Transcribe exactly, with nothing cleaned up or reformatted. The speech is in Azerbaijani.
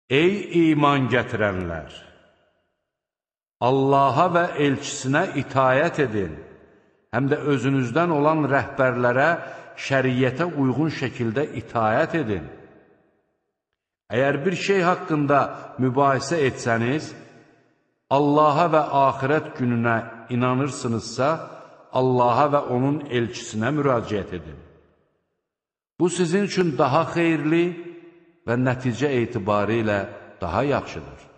Ey iman gətirənlər! Allaha və elçisinə itayət edin, həm də özünüzdən olan rəhbərlərə şəriyyətə uyğun şəkildə itayət edin. Əgər bir şey haqqında mübahisə etsəniz, Allaha və axirət gününə inanırsınızsa, Allaha və onun elçisinə müraciət edin. Bu sizin üçün daha xeyirli və nəticə etibarı ilə daha yaxşıdır.